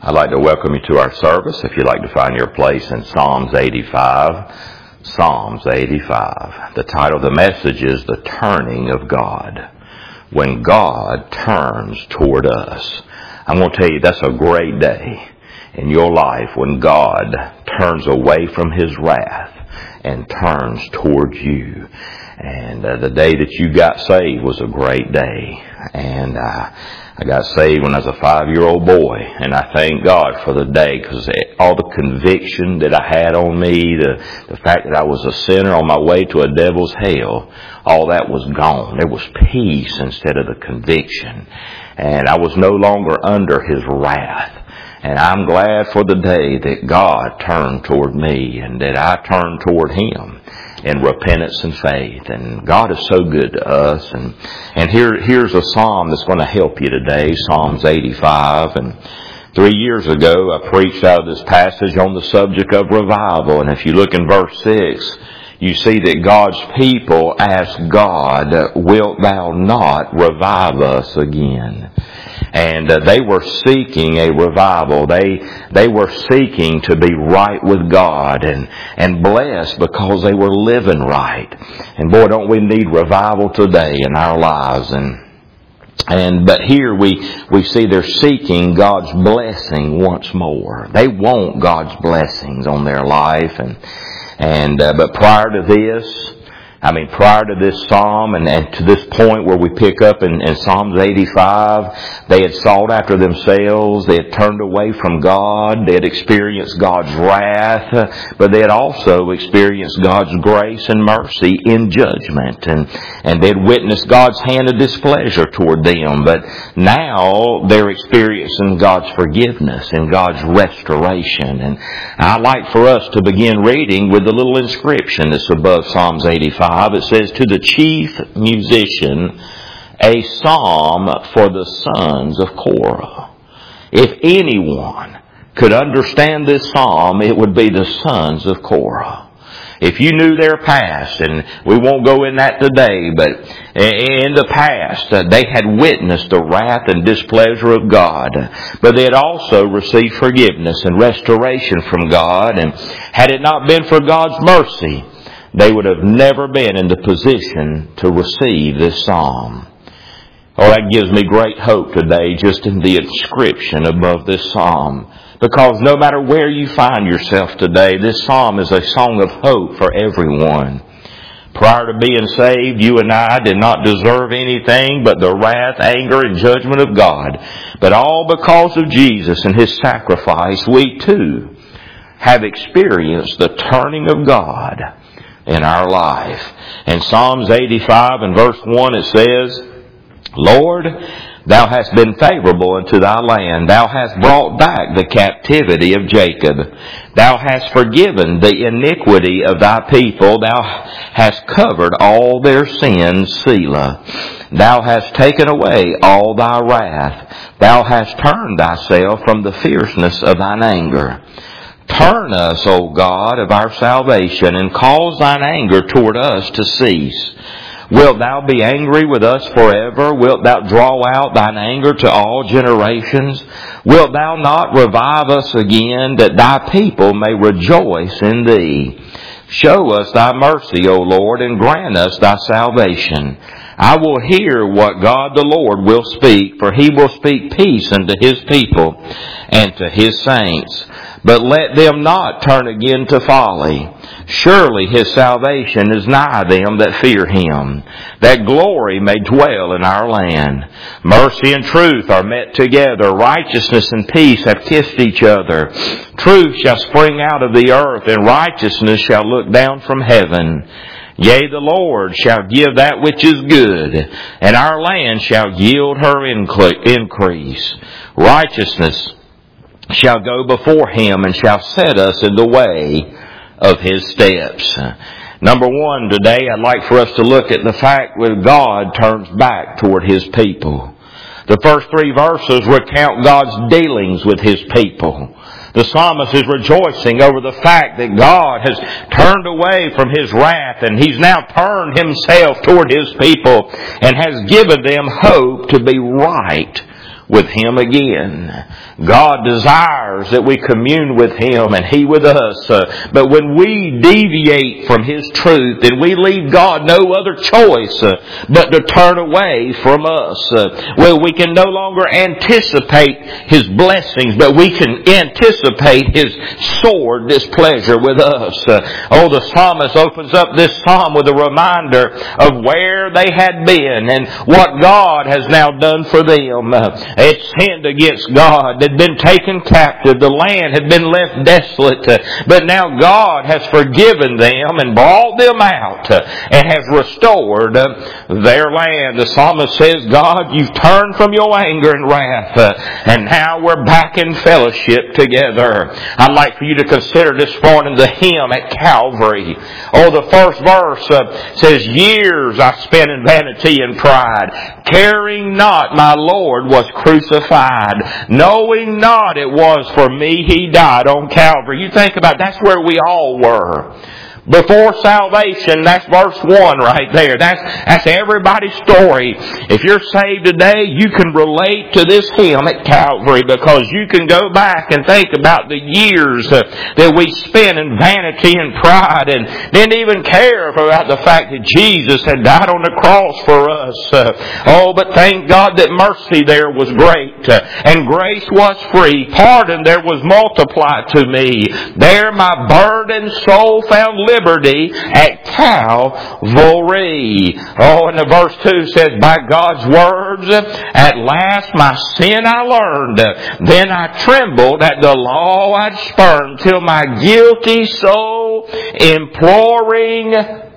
I'd like to welcome you to our service. If you'd like to find your place in Psalms 85. Psalms 85. The title of the message is The Turning of God. When God turns toward us. I'm going to tell you that's a great day in your life when God turns away from His wrath and turns towards you. And the day that you got saved was a great day. And I got saved when I was a 5-year-old boy, and I thank God for the day, because all the conviction that I had on me, the fact that I was a sinner on my way to a devil's hell, all that was gone. There was peace instead of the conviction, and I was no longer under His wrath. And I'm glad for the day that God turned toward me and that I turned toward Him in repentance and faith. And God is so good to us. And here's a psalm that's going to help you today, Psalms 85. And 3 years ago, I preached out of this passage on the subject of revival. And if you look in verse 6, you see that God's people ask God, "Wilt thou not revive us again?" And they were seeking a revival. They were seeking to be right with God and blessed because they were living right. And boy, don't we need revival today in our lives. But here we see they're seeking God's blessing once more. They want God's blessings on their life. But prior to this psalm and to this point where we pick up in Psalms 85, they had sought after themselves, they had turned away from God, they had experienced God's wrath, but they had also experienced God's grace and mercy in judgment, and they had witnessed God's hand of displeasure toward them. But now they're experiencing God's forgiveness and God's restoration. And I'd like for us to begin reading with the little inscription that's above Psalms 85. It says, "To the chief musician, a psalm for the sons of Korah." If anyone could understand this psalm, it would be the sons of Korah. If you knew their past, and we won't go in that today, but in the past, they had witnessed the wrath and displeasure of God, but they had also received forgiveness and restoration from God, and had it not been for God's mercy, they would have never been in the position to receive this psalm. Oh, that gives me great hope today, just in the inscription above this psalm. Because no matter where you find yourself today, this psalm is a song of hope for everyone. Prior to being saved, you and I did not deserve anything but the wrath, anger, and judgment of God. But all because of Jesus and His sacrifice, we too have experienced the turning of God in our life. In Psalms 85 and verse 1 it says, "Lord, Thou hast been favorable unto Thy land. Thou hast brought back the captivity of Jacob. Thou hast forgiven the iniquity of Thy people. Thou hast covered all their sins, Selah. Thou hast taken away all Thy wrath. Thou hast turned Thyself from the fierceness of Thine anger. Turn us, O God, of our salvation, and cause Thine anger toward us to cease. Wilt Thou be angry with us forever? Wilt Thou draw out Thine anger to all generations? Wilt Thou not revive us again, that Thy people may rejoice in Thee? Show us Thy mercy, O Lord, and grant us Thy salvation. I will hear what God the Lord will speak, for He will speak peace unto His people and to His saints. But let them not turn again to folly. Surely His salvation is nigh them that fear Him, that glory may dwell in our land. Mercy and truth are met together. Righteousness and peace have kissed each other. Truth shall spring out of the earth, and righteousness shall look down from heaven. Yea, the Lord shall give that which is good, and our land shall yield her increase. Righteousness shall go before Him, and shall set us in the way of His steps." Number one, today I'd like for us to look at the fact that God turns back toward His people. The first 3 verses recount God's dealings with His people. The psalmist is rejoicing over the fact that God has turned away from His wrath, and He's now turned Himself toward His people and has given them hope to be right with Him again. God desires that we commune with Him and He with us. But when we deviate from His truth, then we leave God no other choice but to turn away from us. Well, we can no longer anticipate His blessings, but we can anticipate His sore displeasure with us. The psalmist opens up this psalm with a reminder of where they had been and what God has now done for them. It sinned against God. They'd been taken captive. The land had been left desolate. But now God has forgiven them and brought them out and has restored their land. The psalmist says, God, you've turned from your anger and wrath, and now we're back in fellowship together. I'd like for you to consider this morning the hymn at Calvary. The first verse says, years I spent in vanity and pride, caring not my Lord was crucified, knowing not it was for me He died on Calvary. You think about it, that's where we all were. Before salvation, that's verse 1 right there. That's everybody's story. If you're saved today, you can relate to this hymn at Calvary because you can go back and think about the years that we spent in vanity and pride and didn't even care about the fact that Jesus had died on the cross for us. But thank God that mercy there was great and grace was free. Pardon there was multiplied to me. There my burdened soul found liberty at Calvary. And the verse 2 says, by God's words, at last my sin I learned. Then I trembled at the law I'd spurned, till my guilty soul imploring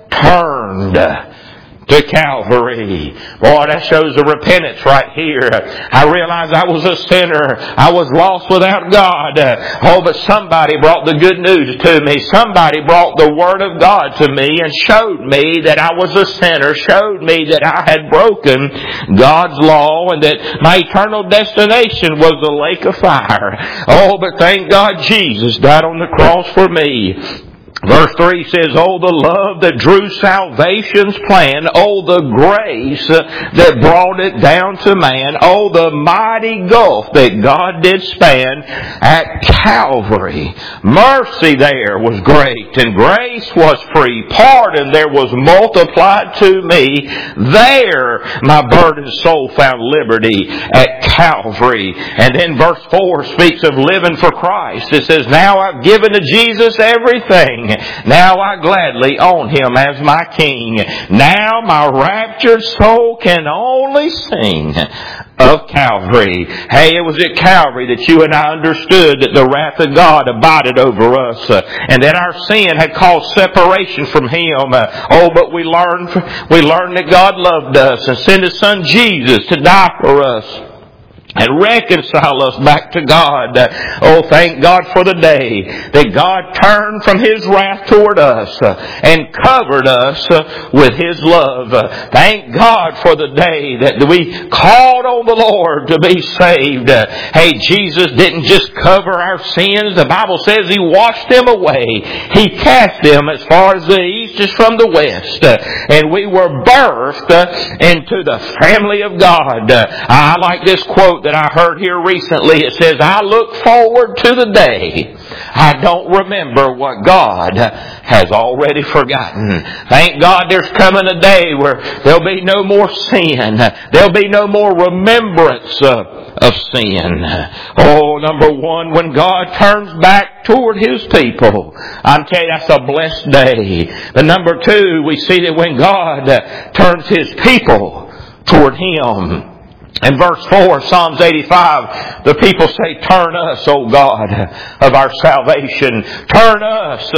turned to Calvary. Boy, that shows the repentance right here. I realized I was a sinner. I was lost without God. But somebody brought the good news to me. Somebody brought the Word of God to me and showed me that I was a sinner, showed me that I had broken God's law and that my eternal destination was the lake of fire. But thank God Jesus died on the cross for me. Verse 3 says, the love that drew salvation's plan. The grace that brought it down to man. The mighty gulf that God did span at Calvary. Mercy there was great and grace was free. Pardon there was multiplied to me. There my burdened soul found liberty at Calvary. And then verse 4 speaks of living for Christ. It says, now I've given to Jesus everything. Now I gladly own Him as my King. Now my raptured soul can only sing of Calvary. Hey, it was at Calvary that you and I understood that the wrath of God abided over us, and that our sin had caused separation from Him. But we learned that God loved us and sent His Son Jesus to die for us and reconcile us back to God. Thank God for the day that God turned from His wrath toward us and covered us with His love. Thank God for the day that we called on the Lord to be saved. Hey, Jesus didn't just cover our sins. The Bible says He washed them away. He cast them as far as the east is from the west. And we were birthed into the family of God. I like this quote that I heard here recently. It says, I look forward to the day I don't remember what God has already forgotten. Thank God there's coming a day where there'll be no more sin. There'll be no more remembrance of sin. Number one, when God turns back toward His people, I'm telling you, that's a blessed day. But number two, we see that when God turns His people toward Him. In verse 4, Psalms 85, the people say, turn us, O God, of our salvation. Turn us,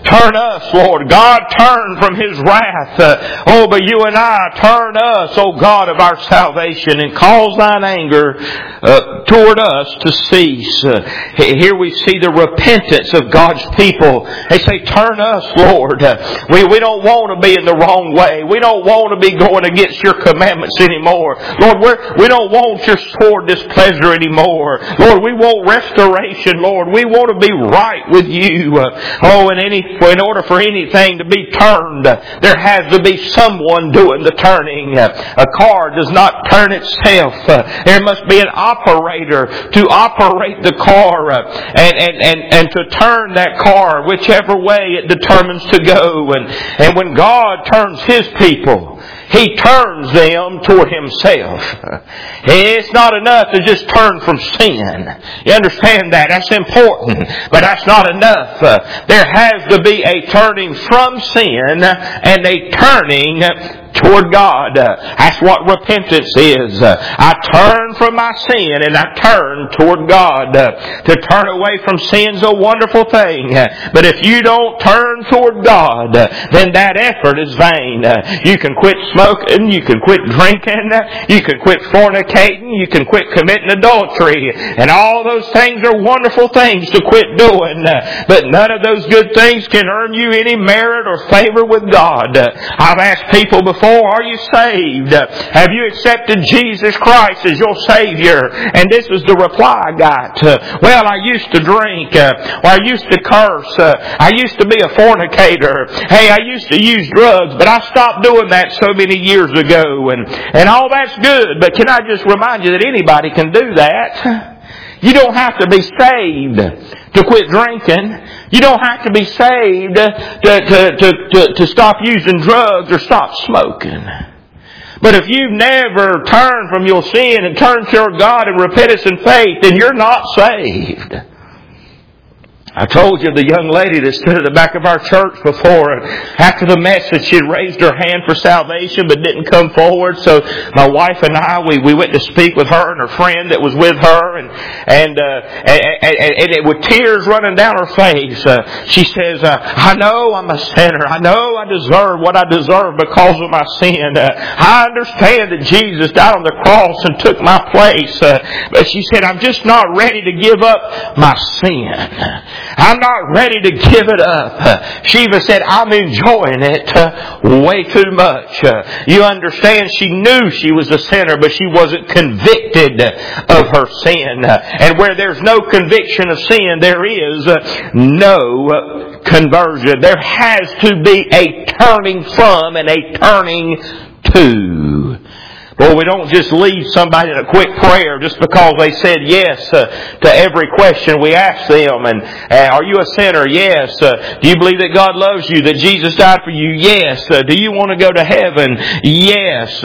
Lord. God, turn from His wrath. But you and I, turn us, O God, of our salvation, and cause Thine anger toward us to cease. Here we see the repentance of God's people. They say, turn us, Lord. We don't want to be in the wrong way. We don't want to be going against Your commandments anymore. Lord, We don't want your sword displeasure anymore. Lord, we want restoration, Lord. We want to be right with you. In order for anything to be turned, there has to be someone doing the turning. A car does not turn itself. There must be an operator to operate the car and to turn that car whichever way it determines to go. And when God turns His people, He turns them toward Himself. It's not enough to just turn from sin. You understand that? That's important. But that's not enough. There has to be a turning from sin and a turning toward God. That's what repentance is. I turn from my sin and I turn toward God. To turn away from sin's a wonderful thing. But if you don't turn toward God, then that effort is vain. You can quit smoking, you can quit drinking, you can quit fornicating, you can quit committing adultery. And all those things are wonderful things to quit doing. But none of those good things can earn you any merit or favor with God. I've asked people before, are you saved? Have you accepted Jesus Christ as your Savior? And this is the reply I got. Well, I used to drink. Or I used to curse. I used to be a fornicator. Hey, I used to use drugs, but I stopped doing that so many years ago. And all that's good, but can I just remind you that anybody can do that? You don't have to be saved to quit drinking. You don't have to be saved to stop using drugs or stop smoking. But if you've never turned from your sin and turned toward God in repentance and faith, then you're not saved. I told you the young lady that stood at the back of our church before, after the message, she had raised her hand for salvation but didn't come forward. So my wife and I, we went to speak with her and her friend that was with her, and with tears running down her face, she says, I know I'm a sinner. I know I deserve what I deserve because of my sin. I understand that Jesus died on the cross and took my place. But she said, I'm just not ready to give up my sin. I'm not ready to give it up. She even said, I'm enjoying it way too much. You understand, she knew she was a sinner, but she wasn't convicted of her sin. And where there's no conviction of sin, there is no conversion. There has to be a turning from and a turning to. Well, we don't just leave somebody in a quick prayer just because they said yes to every question we ask them. And are you a sinner? Yes. Do you believe that God loves you? That Jesus died for you? Yes. Do you want to go to heaven? Yes.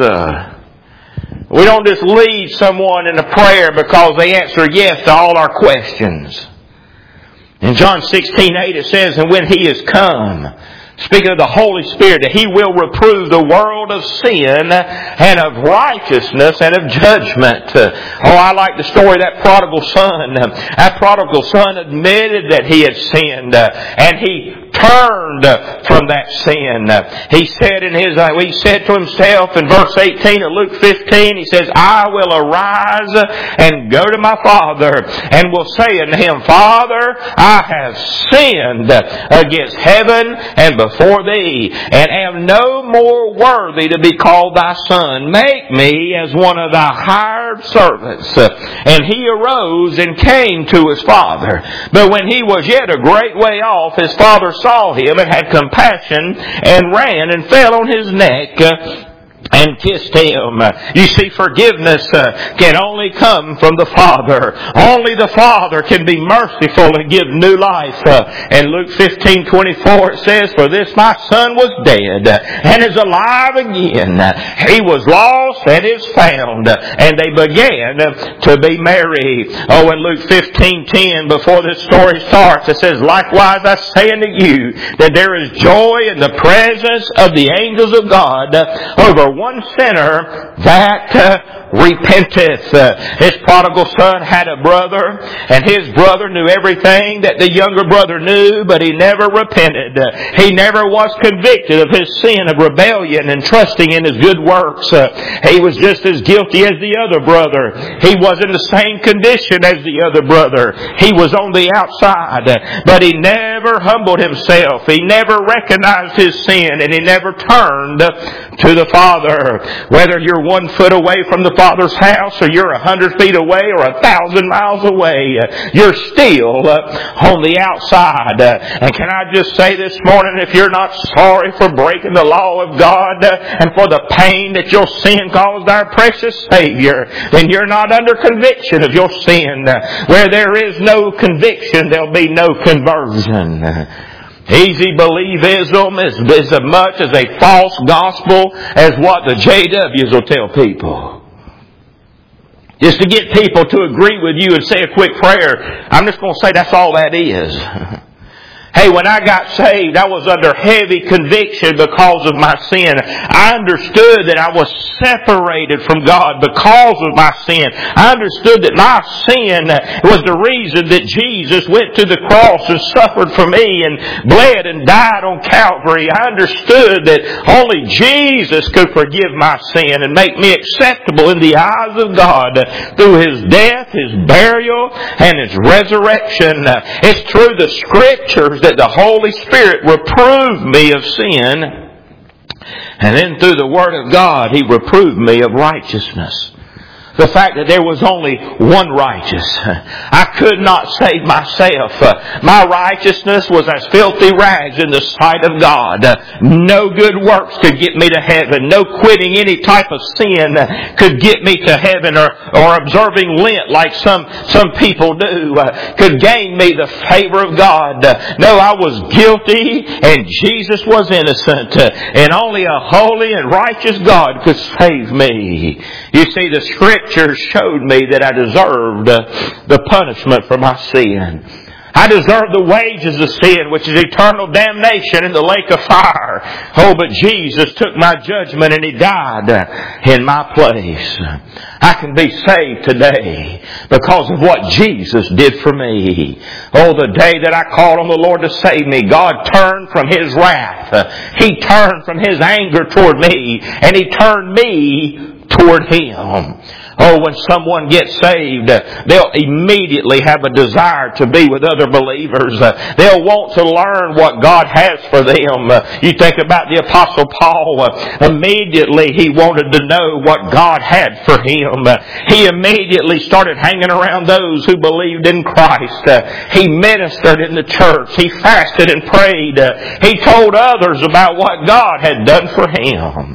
We don't just leave someone in a prayer because they answer yes to all our questions. In John 16:8 it says, and when He is come, speaking of the Holy Spirit, that He will reprove the world of sin and of righteousness and of judgment. I like the story of that prodigal son. That prodigal son admitted that he had sinned, and he turned from that sin. He said he said to himself in verse 18 of Luke 15, he says, I will arise and go to my father, and will say unto him, Father, I have sinned against heaven and before thee, and am no more worthy to be called thy son. Make me as one of thy hired servants. And he arose and came to his father. But when he was yet a great way off, his father saw him and had compassion, and ran and fell on his neck and kissed him. You see, forgiveness can only come from the Father. Only the Father can be merciful and give new life. In Luke 15:24 it says, For this my son was dead and is alive again. He was lost and is found. And they began to be merry. In Luke 15:10, before this story starts, it says, Likewise I say unto you, that there is joy in the presence of the angels of God over one sinner that repenteth. His prodigal son had a brother, and his brother knew everything that the younger brother knew, but he never repented. He never was convicted of his sin of rebellion and trusting in his good works. He was just as guilty as the other brother. He was in the same condition as the other brother. He was on the outside, but he never humbled himself. He never recognized his sin, and he never turned to the Father. Father. Whether you're 1 foot away from the Father's house or you're 100 feet away or 1,000 miles away, you're still on the outside. And can I just say this morning, if you're not sorry for breaking the law of God and for the pain that your sin caused our precious Savior, then you're not under conviction of your sin. Where there is no conviction, there'll be no conversion. Easy believism is as much as a false gospel as what the JWs will tell people. Just to get people to agree with you and say a quick prayer, I'm just going to say that's all that is. Hey, when I got saved, I was under heavy conviction because of my sin. I understood that I was separated from God because of my sin. I understood that my sin was the reason that Jesus went to the cross and suffered for me and bled and died on Calvary. I understood that only Jesus could forgive my sin and make me acceptable in the eyes of God through His death, His burial, and His resurrection. It's through the Scriptures that the Holy Spirit reproved me of sin, and then through the Word of God He reproved me of righteousness. The fact that there was only one righteous. I could not save myself. My righteousness was as filthy rags in the sight of God. No good works could get me to heaven. No quitting any type of sin could get me to heaven, or observing Lent like some people do could gain me the favor of God. No, I was guilty and Jesus was innocent, and only a holy and righteous God could save me. You see, the Scripture showed me that I deserved the punishment for my sin. I deserved the wages of sin, which is eternal damnation in the lake of fire. Oh, but Jesus took my judgment and He died in my place. I can be saved today because of what Jesus did for me. Oh, the day that I called on the Lord to save me, God turned from His wrath. He turned from His anger toward me, and He turned me toward Him. Oh, when someone gets saved, they'll immediately have a desire to be with other believers. They'll want to learn what God has for them. You think about the Apostle Paul. Immediately he wanted to know what God had for him. He immediately started hanging around those who believed in Christ. He ministered in the church. He fasted and prayed. He told others about what God had done for him.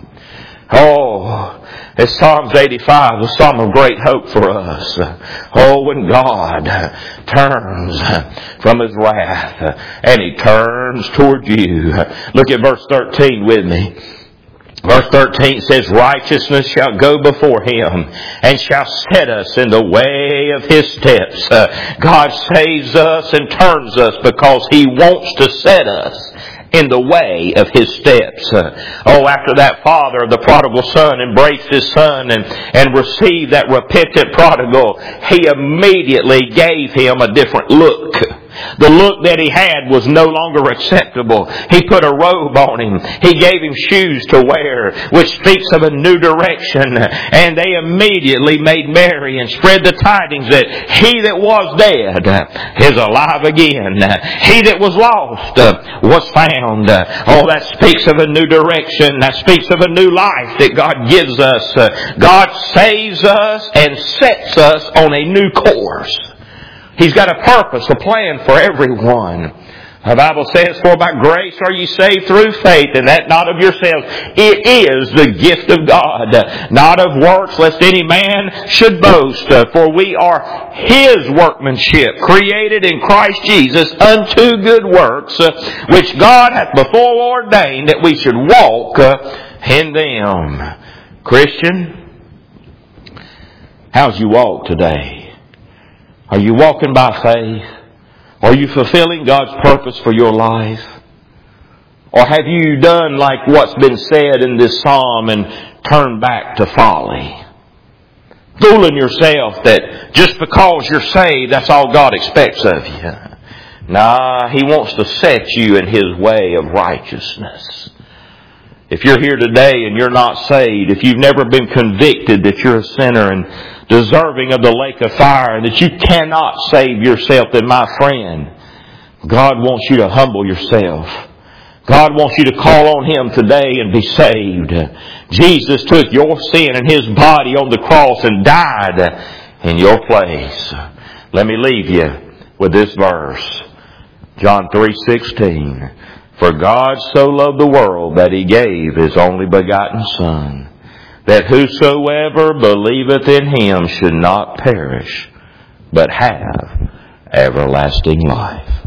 Oh, it's Psalms 85, a psalm of great hope for us. Oh, when God turns from His wrath and He turns toward you. Look at verse 13 with me. Verse 13 says, righteousness shall go before Him and shall set us in the way of His steps. God saves us and turns us because He wants to set us in the way of His steps. After that father, the prodigal son, embraced his son and received that repentant prodigal, he immediately gave him a different look. The look that he had was no longer acceptable. He put a robe on him. He gave him shoes to wear, which speaks of a new direction. And they immediately made merry and spread the tidings that he that was dead is alive again. He that was lost was found. That speaks of a new direction. That speaks of a new life that God gives us. God saves us and sets us on a new course. He's got a purpose, a plan for everyone. The Bible says, for by grace are ye saved through faith, and that not of yourselves. It is the gift of God, not of works, lest any man should boast. For we are His workmanship, created in Christ Jesus unto good works, which God hath before ordained that we should walk in them. Christian, how's you walk today? Are you walking by faith? Are you fulfilling God's purpose for your life? Or have you done like what's been said in this psalm and turned back to folly? Fooling yourself that just because you're saved, that's all God expects of you. Nah, He wants to set you in His way of righteousness. If you're here today and you're not saved, if you've never been convicted that you're a sinner and deserving of the lake of fire, that you cannot save yourself, then my friend, God wants you to humble yourself. God wants you to call on Him today and be saved. Jesus took your sin in His body on the cross and died in your place. Let me leave you with this verse. John 3:16. For God so loved the world that He gave His only begotten Son, that whosoever believeth in Him should not perish, but have everlasting life.